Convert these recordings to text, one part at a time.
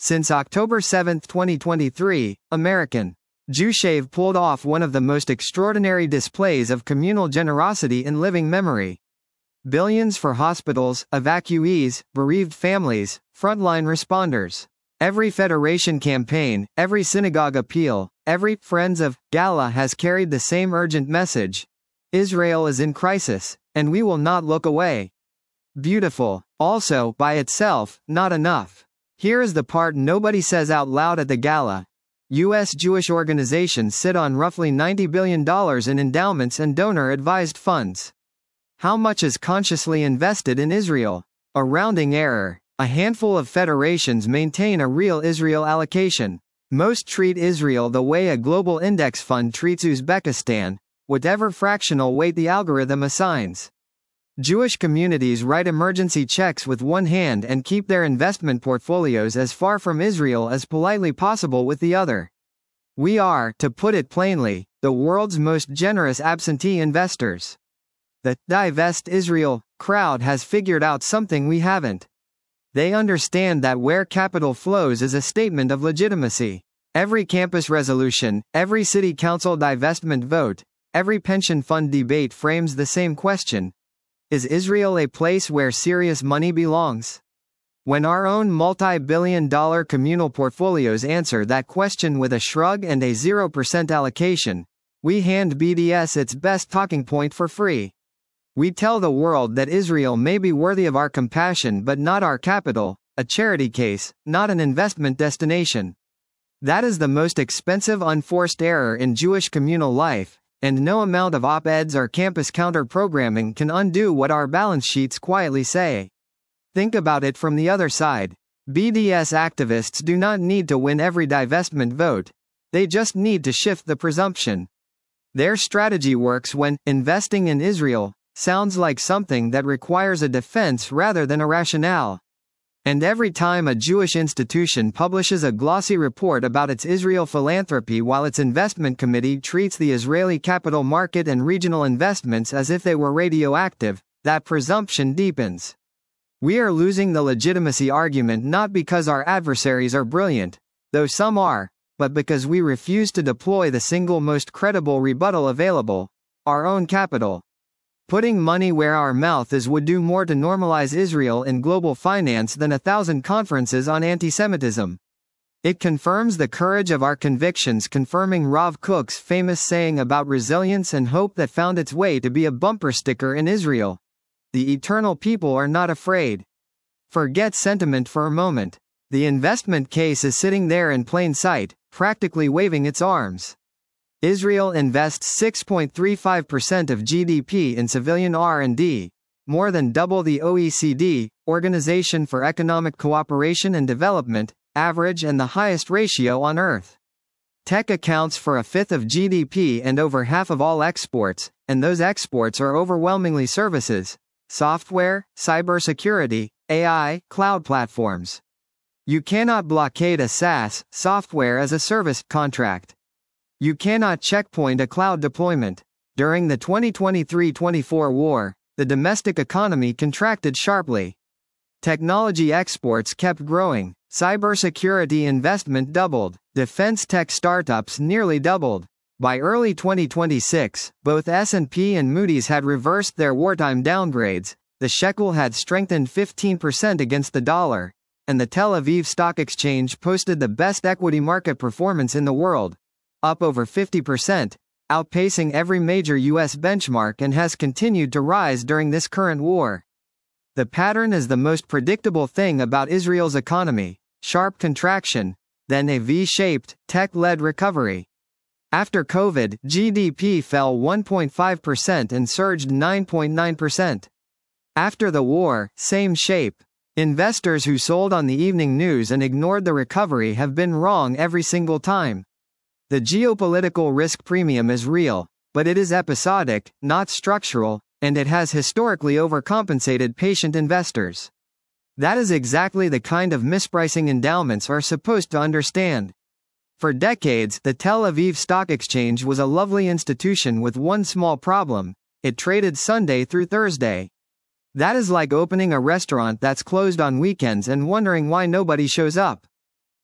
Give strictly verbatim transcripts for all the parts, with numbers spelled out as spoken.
Since October seventh twenty twenty-three, American Jushave pulled off one of the most extraordinary displays of communal generosity in living memory. Billions for hospitals, evacuees, bereaved families, frontline responders. Every Federation campaign, every synagogue appeal, every Friends of Gala has carried the same urgent message. Israel is in crisis, and we will not look away. Beautiful. Also, by itself, not enough. Here is the part nobody says out loud at the gala. U S Jewish organizations sit on roughly ninety billion dollars in endowments and donor-advised funds. How much is consciously invested in Israel? A rounding error. A handful of federations maintain a real Israel allocation. Most treat Israel the way a global index fund treats Uzbekistan, whatever fractional weight the algorithm assigns. Jewish communities write emergency checks with one hand and keep their investment portfolios as far from Israel as politely possible with the other. We are, to put it plainly, the world's most generous absentee investors. The "divest Israel" crowd has figured out something we haven't. They understand that where capital flows is a statement of legitimacy. Every campus resolution, every city council divestment vote, every pension fund debate frames the same question. Is Israel a place where serious money belongs? When our own multi-billion dollar communal portfolios answer that question with a shrug and a zero percent allocation, we hand B D S its best talking point for free. We tell the world that Israel may be worthy of our compassion but not our capital, a charity case, not an investment destination. That is the most expensive unforced error in Jewish communal life, and no amount of op-eds or campus counter-programming can undo what our balance sheets quietly say. Think about it from the other side. B D S activists do not need to win every divestment vote. They just need to shift the presumption. Their strategy works when investing in Israel sounds like something that requires a defense rather than a rationale. And every time a Jewish institution publishes a glossy report about its Israel philanthropy while its investment committee treats the Israeli capital market and regional investments as if they were radioactive, that presumption deepens. We are losing the legitimacy argument not because our adversaries are brilliant, though some are, but because we refuse to deploy the single most credible rebuttal available: our own capital. Putting money where our mouth is would do more to normalize Israel in global finance than a thousand conferences on anti-Semitism. It confirms the courage of our convictions, confirming Rav Kook's famous saying about resilience and hope that found its way to be a bumper sticker in Israel. The eternal people are not afraid. Forget sentiment for a moment. The investment case is sitting there in plain sight, practically waving its arms. Israel invests six point three five percent of G D P in civilian R and D, more than double the O E C D, Organization for Economic Cooperation and Development, average and the highest ratio on Earth. Tech accounts for a fifth of G D P and over half of all exports, and those exports are overwhelmingly services: software, cybersecurity, A I, cloud platforms. You cannot blockade a SaaS, software as a service, contract. You cannot checkpoint a cloud deployment. During the twenty twenty-three twenty-four war, the domestic economy contracted sharply. Technology exports kept growing, cybersecurity investment doubled, defense tech startups nearly doubled. By early twenty twenty-six, both S and P and Moody's had reversed their wartime downgrades, the shekel had strengthened fifteen percent against the dollar, and the Tel Aviv Stock Exchange posted the best equity market performance in the world, up over fifty percent, outpacing every major U S benchmark, and has continued to rise during this current war. The pattern is the most predictable thing about Israel's economy: sharp contraction, then a V-shaped, tech-led recovery. After COVID, G D P fell one point five percent and surged nine point nine percent. After the war, same shape. Investors who sold on the evening news and ignored the recovery have been wrong every single time. The geopolitical risk premium is real, but it is episodic, not structural, and it has historically overcompensated patient investors. That is exactly the kind of mispricing endowments are supposed to understand. For decades, the Tel Aviv Stock Exchange was a lovely institution with one small problem: it traded Sunday through Thursday. That is like opening a restaurant that's closed on weekends and wondering why nobody shows up.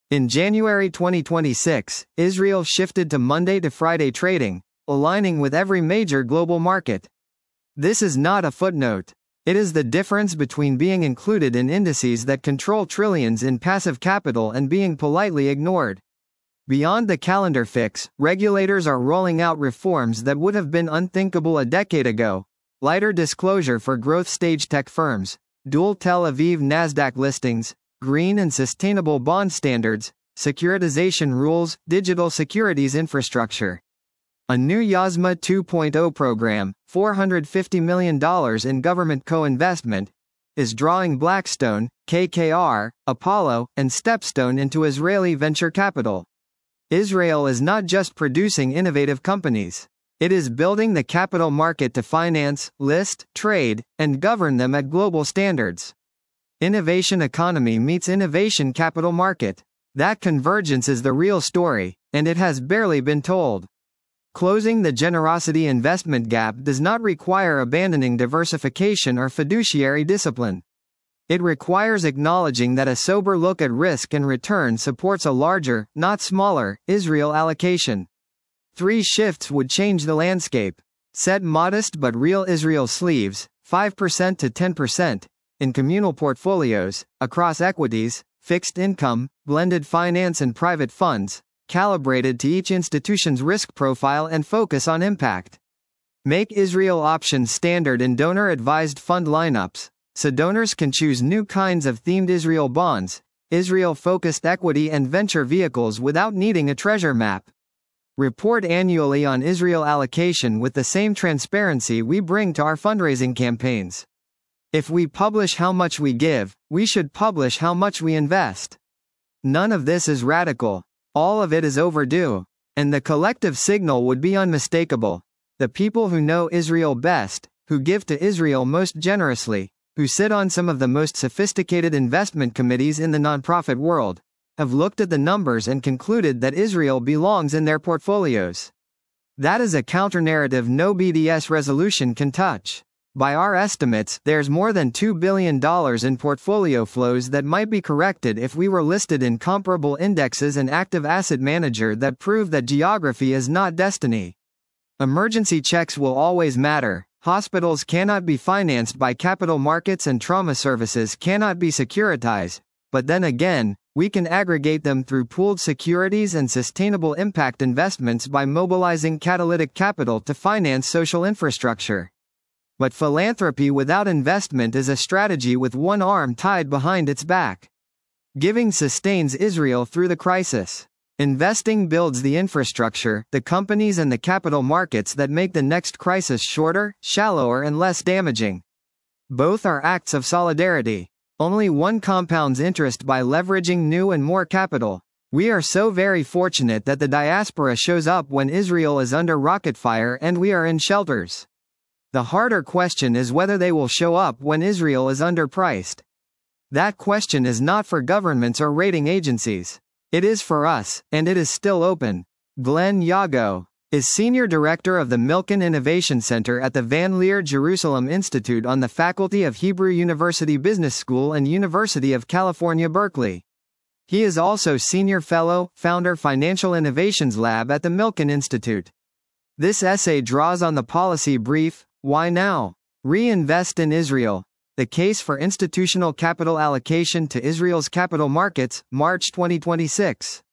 In January twenty twenty-six, Israel shifted to Monday to Friday trading, aligning with every major global market. This is not a footnote. It is the difference between being included in indices that control trillions in passive capital and being politely ignored. Beyond the calendar fix, regulators are rolling out reforms that would have been unthinkable a decade ago. Lighter disclosure for growth stage tech firms, dual Tel Aviv Nasdaq listings, green and sustainable bond standards, securitization rules, digital securities infrastructure. A new YASMA two point oh program, four hundred fifty million dollars in government co-investment, is drawing Blackstone, K K R, Apollo, and Stepstone into Israeli venture capital. Israel is not just producing innovative companies. It is building the capital market to finance, list, trade, and govern them at global standards. Innovation economy meets innovation capital market. That convergence is the real story, and it has barely been told. Closing the generosity investment gap does not require abandoning diversification or fiduciary discipline. It requires acknowledging that a sober look at risk and return supports a larger, not smaller, Israel allocation. Three shifts would change the landscape. Set modest but real Israel sleeves, five percent to ten percent, in communal portfolios, across equities, fixed income, blended finance and private funds, calibrated to each institution's risk profile and focus on impact. Make Israel options standard in donor-advised fund lineups, so donors can choose new kinds of themed Israel bonds, Israel-focused equity and venture vehicles without needing a treasure map. Report annually on Israel allocation with the same transparency we bring to our fundraising campaigns. If we publish how much we give, we should publish how much we invest. None of this is radical. All of it is overdue. And the collective signal would be unmistakable. The people who know Israel best, who give to Israel most generously, who sit on some of the most sophisticated investment committees in the nonprofit world, have looked at the numbers and concluded that Israel belongs in their portfolios. That is a counter-narrative no B D S resolution can touch. By our estimates, there's more than two billion dollars in portfolio flows that might be corrected if we were listed in comparable indexes and active asset manager that prove that geography is not destiny. Emergency checks will always matter. Hospitals cannot be financed by capital markets and trauma services cannot be securitized. But then again, we can aggregate them through pooled securities and sustainable impact investments by mobilizing catalytic capital to finance social infrastructure. But philanthropy without investment is a strategy with one arm tied behind its back. Giving sustains Israel through the crisis. Investing builds the infrastructure, the companies and the capital markets that make the next crisis shorter, shallower and less damaging. Both are acts of solidarity. Only one compounds interest by leveraging new and more capital. We are so very fortunate that the diaspora shows up when Israel is under rocket fire and we are in shelters. The harder question is whether they will show up when Israel is underpriced. That question is not for governments or rating agencies. It is for us, and it is still open. Glenn Yago is Senior Director of the Milken Innovation Center at the Van Leer Jerusalem Institute on the faculty of Hebrew University Business School and University of California, Berkeley. He is also Senior Fellow, Founder Financial Innovations Lab at the Milken Institute. This essay draws on the policy brief, Why Now? Reinvest in Israel. The Case for Institutional Capital Allocation to Israel's Capital Markets, March twenty twenty-six.